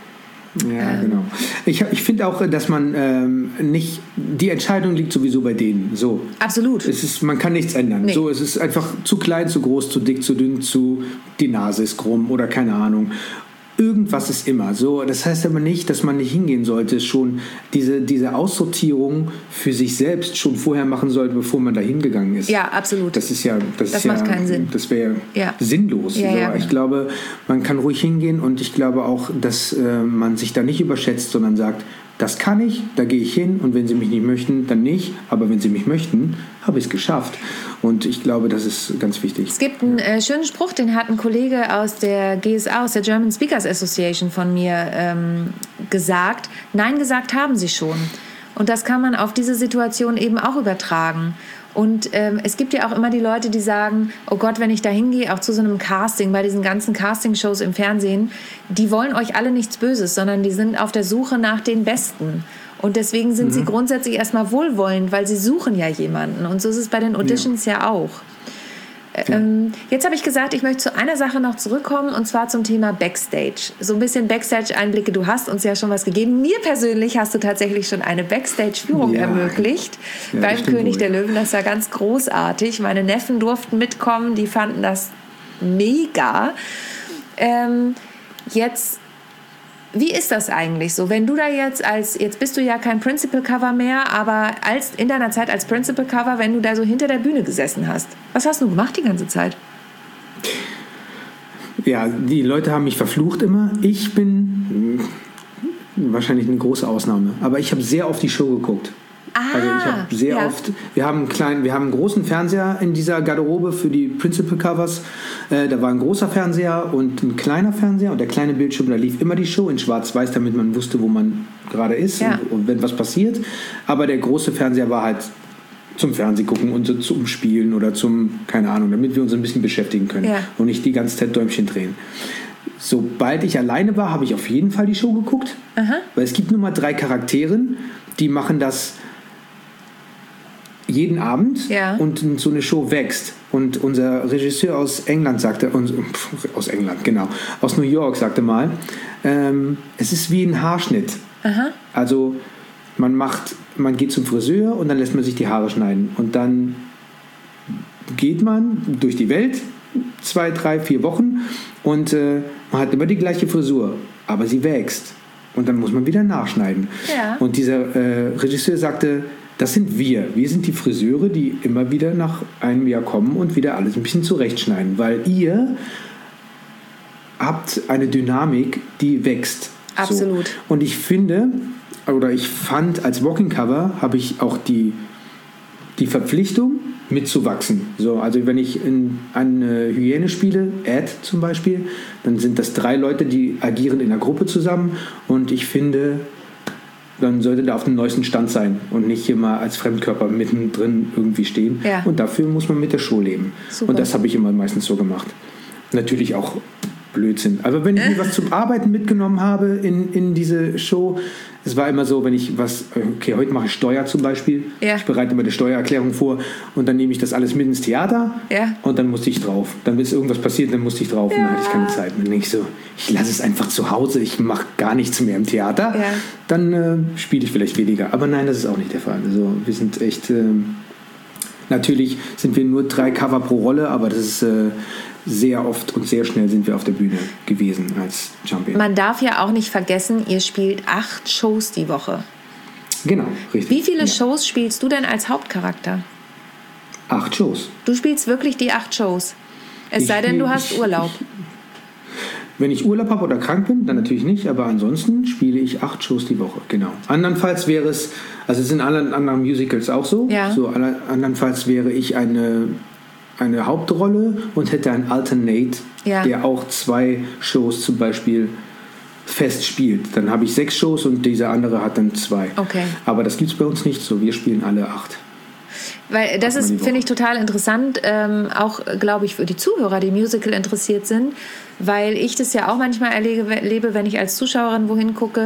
Ja, ähm. genau. Ich, ich finde auch, dass man ähm, nicht, die Entscheidung liegt sowieso bei denen. So. Absolut. Es ist, man kann nichts ändern. Nee. So, es ist einfach zu klein, zu groß, zu dick, zu dünn, zu, die Nase ist krumm oder keine Ahnung. Irgendwas ist immer so. Das heißt aber nicht, dass man nicht hingehen sollte, schon diese, diese Aussortierung für sich selbst schon vorher machen sollte, bevor man da hingegangen ist. Ja, absolut. Das ist ja, das, das ist macht ja, keinen Sinn. Das wäre ja. sinnlos. Ja, so. ja, ich genau. glaube, man kann ruhig hingehen und ich glaube auch, dass äh, man sich da nicht überschätzt, sondern sagt, das kann ich, da gehe ich hin und wenn sie mich nicht möchten, dann nicht. Aber wenn sie mich möchten, habe ich es geschafft. Und ich glaube, das ist ganz wichtig. Es gibt einen äh, schönen Spruch, den hat ein Kollege aus der G S A, aus der German Speakers Association von mir ähm, gesagt. Nein gesagt haben sie schon. Und das kann man auf diese Situation eben auch übertragen. Und ähm, es gibt ja auch immer die Leute, die sagen, oh Gott, wenn ich da hingehe, auch zu so einem Casting, bei diesen ganzen Castingshows im Fernsehen, die wollen euch alle nichts Böses, sondern die sind auf der Suche nach den Besten. Und deswegen sind mhm. sie grundsätzlich erstmal wohlwollend, weil sie suchen ja jemanden. Und so ist es bei den Auditions ja, ja auch. Ja. Ähm, jetzt habe ich gesagt, ich möchte zu einer Sache noch zurückkommen, und zwar zum Thema Backstage. So ein bisschen Backstage-Einblicke. Du hast uns ja schon was gegeben. Mir persönlich hast du tatsächlich schon eine Backstage-Führung ja. ermöglicht ja, beim König wohl. der Löwen. Das war ganz großartig. Meine Neffen durften mitkommen, die fanden das mega. Ähm, jetzt Wie ist das eigentlich so, wenn du da jetzt als, jetzt bist du ja kein Principal-Cover mehr, aber als, in deiner Zeit als Principal-Cover, wenn du da so hinter der Bühne gesessen hast, was hast du gemacht die ganze Zeit? Ja, die Leute haben mich verflucht immer. Ich bin wahrscheinlich eine große Ausnahme, aber ich habe sehr oft die Show geguckt. Ah, also ich habe sehr ja. oft, wir haben, einen kleinen, wir haben einen großen Fernseher in dieser Garderobe für die Principal Covers. Äh, da war ein großer Fernseher und ein kleiner Fernseher und der kleine Bildschirm, da lief immer die Show in schwarz-weiß, damit man wusste, wo man gerade ist ja. und, und wenn was passiert. Aber der große Fernseher war halt zum Fernsehen gucken und so zum Spielen oder zum, keine Ahnung, damit wir uns ein bisschen beschäftigen können ja. und nicht die ganze Zeit Däumchen drehen. Sobald ich alleine war, habe ich auf jeden Fall die Show geguckt, Aha. weil es gibt nur mal drei Charaktere, die machen das jeden Abend ja. und so eine Show wächst. Und unser Regisseur aus England sagte, aus England, genau, aus New York sagte mal, ähm, es ist wie ein Haarschnitt. Aha. Also man macht, man geht zum Friseur und dann lässt man sich die Haare schneiden. Und dann geht man durch die Welt, zwei, drei, vier Wochen und äh, man hat immer die gleiche Frisur, aber sie wächst. Und dann muss man wieder nachschneiden. Ja. Und dieser äh, Regisseur sagte, das sind wir. Wir sind die Friseure, die immer wieder nach einem Jahr kommen und wieder alles ein bisschen zurechtschneiden. Weil ihr habt eine Dynamik, die wächst. Absolut. So. Und ich finde, oder ich fand, als Walking Cover habe ich auch die, die Verpflichtung, mitzuwachsen. So, also wenn ich in eine Hyäne spiele, Ed zum Beispiel, dann sind das drei Leute, die agieren in einer Gruppe zusammen. Und ich finde, dann sollte da auf dem neuesten Stand sein und nicht hier mal als Fremdkörper mittendrin irgendwie stehen. Ja. Und dafür muss man mit der Show leben. Super. Und das habe ich immer meistens so gemacht. Natürlich auch Blödsinn. Aber wenn ich mir was zum Arbeiten mitgenommen habe in, in diese Show, es war immer so, wenn ich was, okay, heute mache ich Steuer zum Beispiel, ja. ich bereite immer die Steuererklärung vor und dann nehme ich das alles mit ins Theater ja. und dann musste ich drauf. Dann ist irgendwas passiert, dann musste ich drauf ja. und dann hatte ich keine Zeit mehr. Nicht so, ich lasse es einfach zu Hause, ich mache gar nichts mehr im Theater, ja. dann äh, spiele ich vielleicht weniger. Aber nein, das ist auch nicht der Fall. Also wir sind echt, äh, natürlich sind wir nur drei Cover pro Rolle, aber das ist äh, sehr oft und sehr schnell sind wir auf der Bühne gewesen als Jump-In. Man darf ja auch nicht vergessen, ihr spielt acht Shows die Woche. Genau, richtig. Wie viele ja. Shows spielst du denn als Hauptcharakter? Acht Shows. Du spielst wirklich die acht Shows? Es ich sei denn, du spiel, hast ich, Urlaub. Ich, wenn ich Urlaub habe oder krank bin, dann natürlich nicht, aber ansonsten spiele ich acht Shows die Woche, genau. Andernfalls wäre es, also es sind in anderen, anderen Musicals auch so, ja. so andernfalls wäre ich eine eine Hauptrolle und hätte einen Alternate, ja. der auch zwei Shows zum Beispiel fest spielt. Dann habe ich sechs Shows und dieser andere hat dann zwei. Okay. Aber das gibt es bei uns nicht so. Wir spielen alle acht. Weil das ist, finde ich, total interessant, ähm, auch, glaube ich, für die Zuhörer, die Musical interessiert sind, weil ich das ja auch manchmal erlebe, wenn ich als Zuschauerin wohin gucke.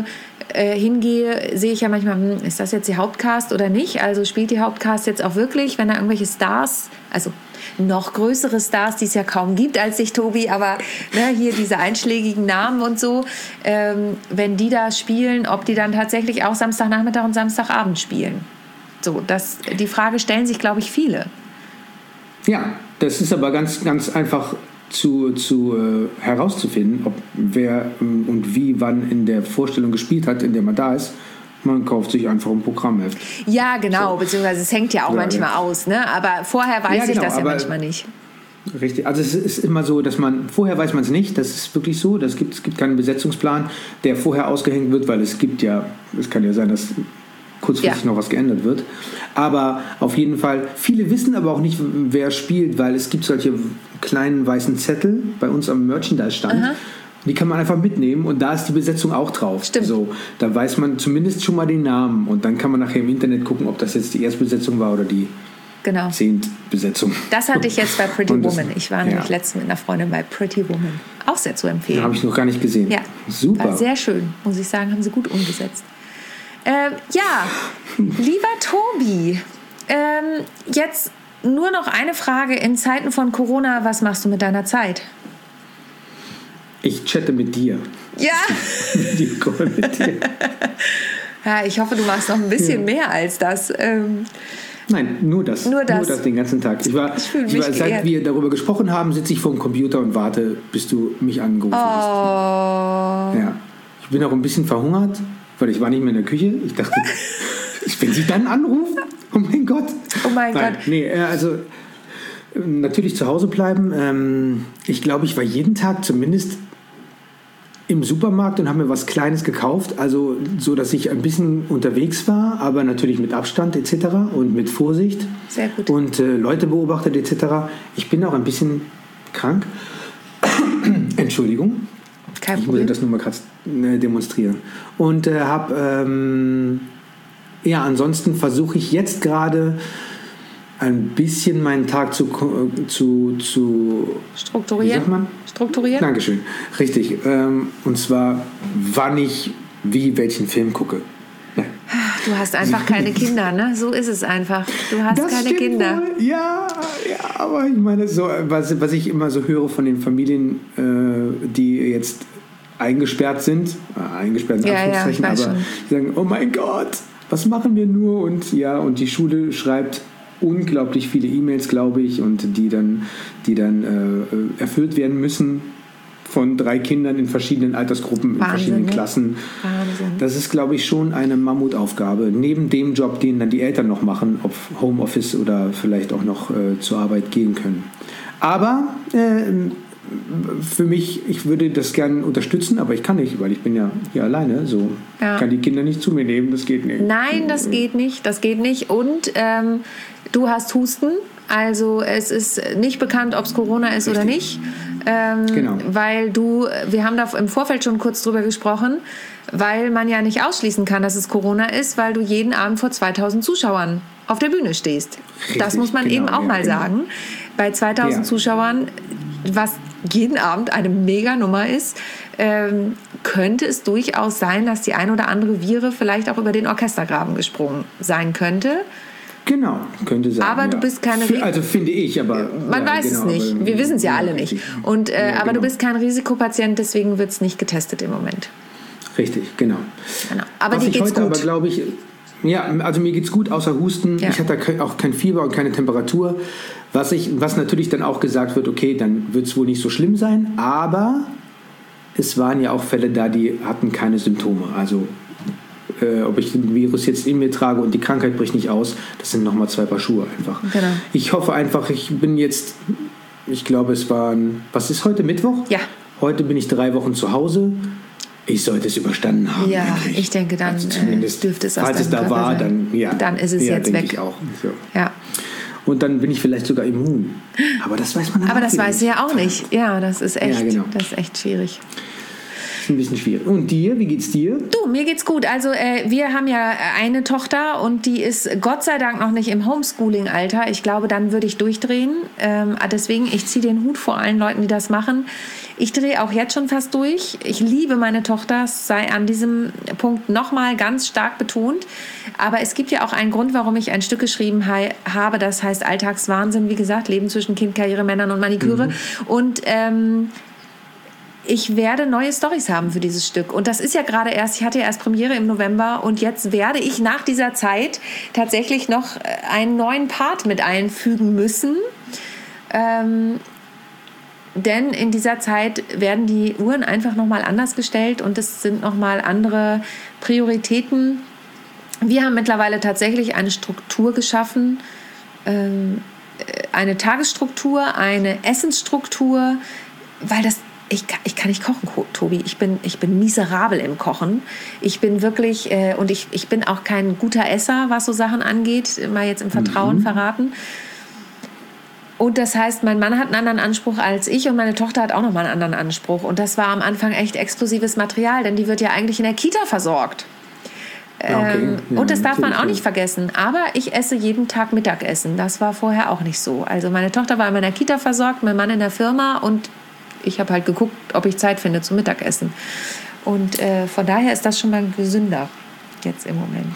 äh, hingehe, sehe ich ja manchmal, hm, ist das jetzt die Hauptcast oder nicht? Also spielt die Hauptcast jetzt auch wirklich, wenn da irgendwelche Stars, also noch größere Stars, die es ja kaum gibt als dich, Tobi, aber ne, hier diese einschlägigen Namen und so, ähm, wenn die da spielen, ob die dann tatsächlich auch Samstagnachmittag und Samstagabend spielen. So, das, die Frage stellen sich, glaube ich, viele. Ja, das ist aber ganz, ganz einfach zu, zu äh, herauszufinden, ob wer ähm, und wie wann in der Vorstellung gespielt hat, in der man da ist. Man kauft sich einfach ein Programmheft. Ja, genau, so. Beziehungsweise es hängt ja auch ja, manchmal ja. aus, ne? Aber vorher weiß ja, genau, ich das ja manchmal nicht. Richtig, also es ist immer so, dass man, vorher weiß man es nicht, das ist wirklich so, das gibt, es gibt keinen Besetzungsplan, der vorher ausgehängt wird, weil es gibt ja, es kann ja sein, dass kurzfristig ja. noch was geändert wird. Aber auf jeden Fall, viele wissen aber auch nicht, wer spielt, weil es gibt solche kleinen weißen Zettel bei uns am Merchandise-Stand. Aha. Die kann man einfach mitnehmen und da ist die Besetzung auch drauf. Stimmt. So, da weiß man zumindest schon mal den Namen und dann kann man nachher im Internet gucken, ob das jetzt die Erstbesetzung war oder die genau. Zehntbesetzung. Das hatte ich jetzt bei Pretty das, Woman. Ich war ja. nämlich letztens mit einer Freundin bei Pretty Woman. Auch sehr zu empfehlen. Habe ich noch gar nicht gesehen. Ja, super. War sehr schön, muss ich sagen, haben sie gut umgesetzt. Ähm, ja, lieber Tobi, ähm, jetzt nur noch eine Frage in Zeiten von Corona. Was machst du mit deiner Zeit? Ich chatte mit dir. Ja. Videocall mit dir. Ja, ich hoffe, du machst noch ein bisschen ja. mehr als das. Ähm, Nein, nur das. Nur das. Nur das den ganzen Tag. Ich war, ich ich war seit wir darüber gesprochen haben, sitze ich vor dem Computer und warte, bis du mich angerufen oh. hast. Ja. Ich bin auch ein bisschen verhungert, weil ich war nicht mehr in der Küche. Ich dachte, wenn sie dann anrufen, oh mein Gott. Oh mein Nein, Gott. Nee, also natürlich zu Hause bleiben. Ich glaube, ich war jeden Tag zumindest im Supermarkt und habe mir was Kleines gekauft, also so, dass ich ein bisschen unterwegs war, aber natürlich mit Abstand et cetera und mit Vorsicht. Sehr gut. Und äh, Leute beobachtet et cetera. Ich bin auch ein bisschen krank. Entschuldigung. Kein ich Problem. muss das nur mal gerade äh, demonstrieren. Und äh, habe, ähm, ja, ansonsten versuche ich jetzt gerade ein bisschen meinen Tag zu, zu, zu strukturieren. Wie sagt man? Strukturieren? Dankeschön. Richtig. Ähm, und zwar, wann ich wie welchen Film gucke. Ja. Du hast einfach keine Kinder, ne? So ist es einfach. Du hast das keine Kinder. Wohl. Ja, ja, aber ich meine, so, was, was ich immer so höre von den Familien, äh, die jetzt eingesperrt sind, äh, eingesperrt in ja, Anführungszeichen, ja, aber schon. die sagen, oh mein Gott, was machen wir nur? Und ja, und die Schule schreibt unglaublich viele E-Mails, glaube ich, und die dann, die dann äh, erfüllt werden müssen von drei Kindern in verschiedenen Altersgruppen, Wahnsinn, in verschiedenen ne? Klassen. Wahnsinn. Das ist, glaube ich, schon eine Mammutaufgabe. Neben dem Job, den dann die Eltern noch machen, ob Homeoffice oder vielleicht auch noch äh, zur Arbeit gehen können. Aber äh, für mich, ich würde das gerne unterstützen, aber ich kann nicht, weil ich bin ja hier alleine. So ja. kann die Kinder nicht zu mir nehmen, das geht nicht. Nein, das geht nicht, das geht nicht. Und ähm, du hast Husten, also es ist nicht bekannt, ob es Corona ist Richtig. oder nicht. Ähm, genau. Weil du, wir haben da im Vorfeld schon kurz drüber gesprochen, weil man ja nicht ausschließen kann, dass es Corona ist, weil du jeden Abend vor zweitausend Zuschauern auf der Bühne stehst. Richtig, das muss man genau, eben auch ja, mal genau. sagen. Bei zweitausend ja. Zuschauern, was jeden Abend eine Mega-Nummer ist, ähm, könnte es durchaus sein, dass die ein oder andere Viere vielleicht auch über den Orchestergraben gesprungen sein könnte. Genau, könnte sein. Aber ja. du bist keine... Für, also finde ich, aber... Man ja, weiß genau, es nicht. aber, Wir wissen es ja, ja alle richtig. nicht. Und, äh, ja, aber genau. du bist kein Risikopatient, deswegen wird es nicht getestet im Moment. Richtig, genau. genau. Aber Was dir ich geht's heute gut. aber, glaube ich... Ja, also mir geht's gut, außer Husten. Ja. Ich hatte auch kein Fieber und keine Temperatur. Was, ich, was natürlich dann auch gesagt wird, okay, dann wird es wohl nicht so schlimm sein. Aber es waren ja auch Fälle da, die hatten keine Symptome. Also äh, ob ich den Virus jetzt in mir trage und die Krankheit bricht nicht aus, das sind nochmal zwei Paar Schuhe einfach. Genau. Ich hoffe einfach, ich bin jetzt, ich glaube es waren, was ist heute, Mittwoch? Ja. Heute bin ich drei Wochen zu Hause. Ich sollte es überstanden haben. Ja, endlich. ich denke, dann also zumindest, äh, dürfte es aus falls es da Körper war, sein. dann, ja, dann ist es ja, jetzt weg. Ich auch. So. Ja. Und dann bin ich vielleicht sogar immun. Aber das weiß man dann Aber auch das weiß ich ja auch nicht. Ja, das ist echt, ja, genau. das ist echt schwierig. ist ein bisschen schwierig. Und dir, wie geht's dir? Du, mir geht's gut. Also äh, wir haben ja eine Tochter und die ist Gott sei Dank noch nicht im Homeschooling-Alter. Ich glaube, dann würde ich durchdrehen. Ähm, deswegen, ich ziehe den Hut vor allen Leuten, die das machen. Ich drehe auch jetzt schon fast durch. Ich liebe meine Tochter, es sei an diesem Punkt nochmal ganz stark betont. Aber es gibt ja auch einen Grund, warum ich ein Stück geschrieben ha- habe, das heißt Alltagswahnsinn, wie gesagt, Leben zwischen Kind, Karriere, Männern und Maniküre. Mhm. Und ähm, ich werde neue Storys haben für dieses Stück. Und das ist ja gerade erst, ich hatte ja erst Premiere im November und jetzt werde ich nach dieser Zeit tatsächlich noch einen neuen Part mit einfügen müssen. Ähm, denn in dieser Zeit werden die Uhren einfach nochmal anders gestellt und es sind nochmal andere Prioritäten. Wir haben mittlerweile tatsächlich eine Struktur geschaffen, ähm, eine Tagesstruktur, eine Essensstruktur, weil das Ich, ich kann nicht kochen, Tobi. Ich bin, ich bin miserabel im Kochen. Ich bin wirklich, äh, und ich, ich bin auch kein guter Esser, was so Sachen angeht, mal jetzt im Vertrauen mhm. verraten. Und das heißt, mein Mann hat einen anderen Anspruch als ich und meine Tochter hat auch nochmal einen anderen Anspruch. Und das war am Anfang echt exklusives Material, denn die wird ja eigentlich in der Kita versorgt. Okay. Ähm, ja, und das darf man auch nicht vergessen. Aber ich esse jeden Tag Mittagessen. Das war vorher auch nicht so. Also meine Tochter war in meiner Kita versorgt, mein Mann in der Firma und ich habe halt geguckt, ob ich Zeit finde zum Mittagessen. Und äh, von daher ist das schon mal gesünder jetzt im Moment.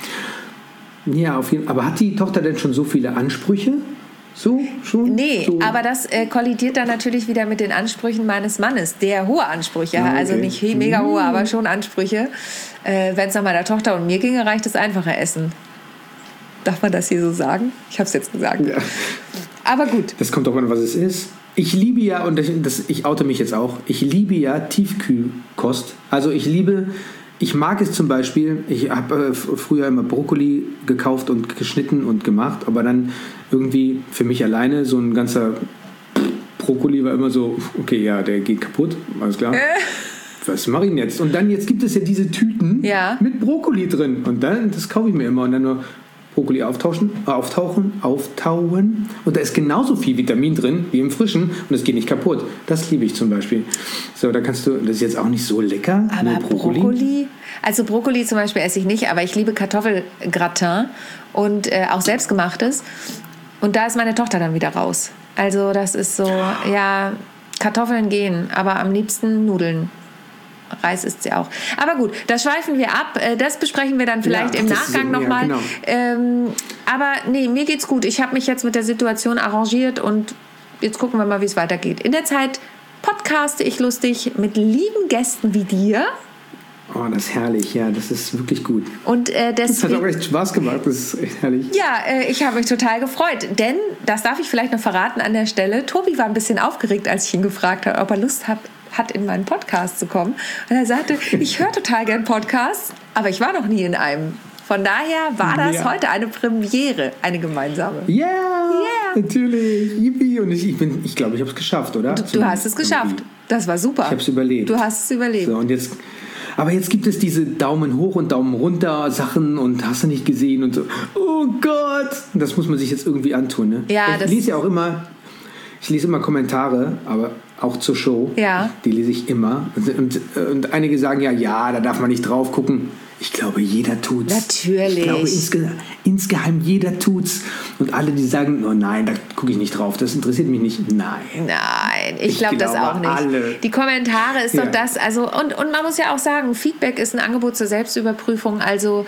Ja, auf jeden Fall. Aber hat die Tochter denn schon so viele Ansprüche? So schon? Nee, so. aber das äh, kollidiert dann natürlich wieder mit den Ansprüchen meines Mannes, der hohe Ansprüche hat. Okay. Also nicht mega hohe, aber schon Ansprüche. Äh, Wenn es nach meiner Tochter und mir ginge, reicht das einfache Essen. Darf man das hier so sagen? Ich habe es jetzt gesagt. Ja. Aber gut. Das kommt doch an, was es ist. Ich liebe ja, und das, ich oute mich jetzt auch, ich liebe ja Tiefkühlkost. Also ich liebe, ich mag es zum Beispiel, ich habe äh, früher immer Brokkoli gekauft und geschnitten und gemacht, aber dann irgendwie für mich alleine so ein ganzer Brokkoli war immer so, okay, ja, der geht kaputt, alles klar. Äh. Was mache ich denn jetzt? Und dann, jetzt gibt es ja diese Tüten ja. mit Brokkoli drin und dann, das kaufe ich mir immer und dann nur Brokkoli auftauschen, auftauchen, auftauen und da ist genauso viel Vitamin drin wie im frischen und es geht nicht kaputt. Das liebe ich zum Beispiel. So, da kannst du, das ist jetzt auch nicht so lecker, aber nur Brokkoli. Brokkoli, also Brokkoli zum Beispiel esse ich nicht, aber ich liebe Kartoffelgratin und äh, auch selbstgemachtes und da ist meine Tochter dann wieder raus. Also das ist so, ja, Kartoffeln gehen, aber am liebsten Nudeln. Reis ist sie auch. Aber gut, da schweifen wir ab. Das besprechen wir dann vielleicht ja, im Nachgang so, nochmal. Ja, genau. ähm, aber nee, mir geht's gut. Ich habe mich jetzt mit der Situation arrangiert und jetzt gucken wir mal, wie es weitergeht. In der Zeit podcaste ich lustig mit lieben Gästen wie dir. Oh, das ist herrlich. Ja, das ist wirklich gut. Und äh, das hat auch echt Spaß gemacht. Das ist echt herrlich. Ja, äh, ich habe mich total gefreut. Denn, das darf ich vielleicht noch verraten an der Stelle, Tobi war ein bisschen aufgeregt, als ich ihn gefragt habe, ob er Lust hat, hat in meinen Podcast zu kommen. Und er sagte, ich höre total gern Podcasts, aber ich war noch nie in einem. Von daher war das ja. heute eine Premiere, eine gemeinsame. Ja, yeah, yeah. natürlich. Yippie. Und ich, ich, bin, ich glaube, ich habe es geschafft, oder? Du, du hast es geschafft. Irgendwie. Das war super. Ich habe es überlebt. Du hast es überlebt. So, und jetzt, aber jetzt gibt es diese Daumen hoch und Daumen runter Sachen und hast du nicht gesehen und so. Oh Gott. Das muss man sich jetzt irgendwie antun. Ne? Ja, ich das lese ja auch immer, ich lese immer Kommentare, aber auch zur Show, ja. die lese ich immer. Und, und, und einige sagen ja, ja, da darf man nicht drauf gucken. Ich glaube, jeder tut's. Natürlich. Ich glaube, insge- insgeheim jeder tut's. Und alle, die sagen, oh nein, da gucke ich nicht drauf, das interessiert mich nicht. Nein. Nein, ich, ich glaube das auch nicht. Alle. Die Kommentare ist ja. doch das. Also, und, und man muss ja auch sagen, Feedback ist ein Angebot zur Selbstüberprüfung. Also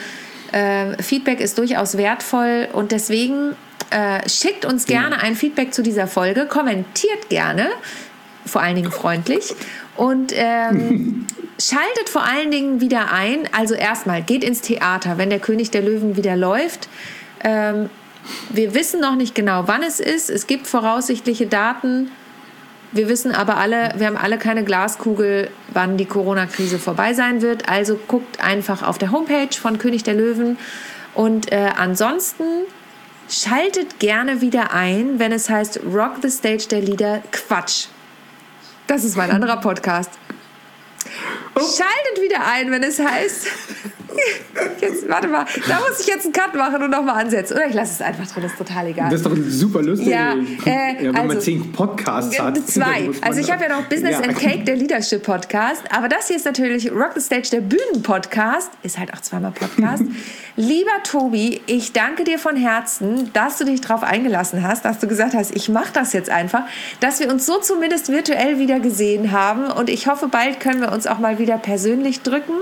äh, Feedback ist durchaus wertvoll. Und deswegen äh, schickt uns gerne ja. ein Feedback zu dieser Folge. Kommentiert gerne. Vor allen Dingen freundlich. Und ähm, schaltet vor allen Dingen wieder ein. Also erstmal, geht ins Theater, wenn der König der Löwen wieder läuft. Ähm, wir wissen noch nicht genau, wann es ist. Es gibt voraussichtliche Daten. Wir wissen aber alle, wir haben alle keine Glaskugel, wann die Corona-Krise vorbei sein wird. Also guckt einfach auf der Homepage von König der Löwen. Und äh, ansonsten schaltet gerne wieder ein, wenn es heißt Rock the Stage, der Lieder Quatsch. Das ist mein anderer Podcast. Oh. Schaltet wieder ein, wenn es heißt Jetzt, warte mal, da muss ich jetzt einen Cut machen und nochmal ansetzen. Oder ich lasse es einfach drin, das ist total egal. Das ist doch super lustig. Ja, äh, ja, wenn also, man zehn Podcasts hat. Zwei. Also ich habe ja noch Business ja. and Cake, der Leadership Podcast. Aber das hier ist natürlich Rock the Stage, der Bühnen-Podcast. Ist halt auch zweimal Podcast. Lieber Tobi, ich danke dir von Herzen, dass du dich drauf eingelassen hast, dass du gesagt hast, ich mache das jetzt einfach, dass wir uns so zumindest virtuell wieder gesehen haben. Und ich hoffe, bald können wir uns auch mal wieder persönlich drücken.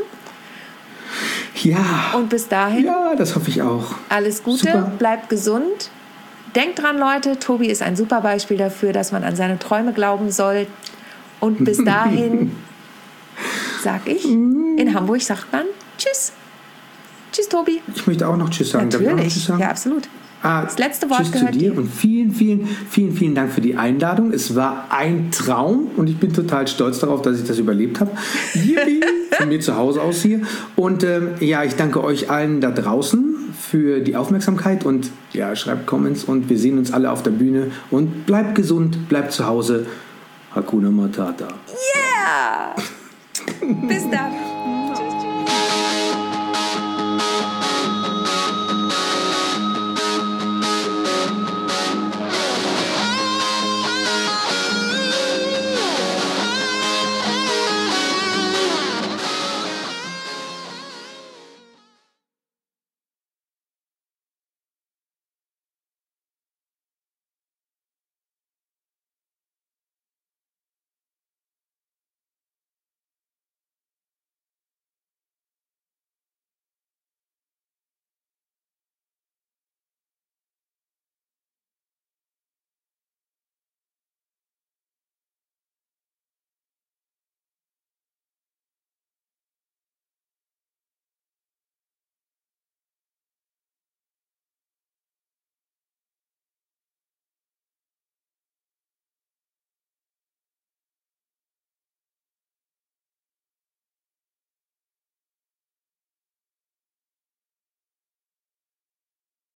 Ja. Und bis dahin. Ja, das hoffe ich auch. Alles Gute, super. Bleibt gesund. Denkt dran, Leute, Tobi ist ein super Beispiel dafür, dass man an seine Träume glauben soll. Und bis dahin sag ich, in Hamburg sagt man Tschüss. Tschüss, Tobi. Ich möchte auch noch Tschüss sagen. Darf ich auch noch Natürlich, Tschüss sagen? ja, absolut. Ah, das letzte Wort Tschüss gehört zu dir dir. und vielen, vielen, vielen, vielen Dank für die Einladung. Es war ein Traum und ich bin total stolz darauf, dass ich das überlebt habe. Yippie, von mir zu Hause aus hier. Und ähm, ja, ich danke euch allen da draußen für die Aufmerksamkeit und ja, schreibt Comments und wir sehen uns alle auf der Bühne und bleibt gesund, bleibt zu Hause. Hakuna Matata. Yeah! Bis dann.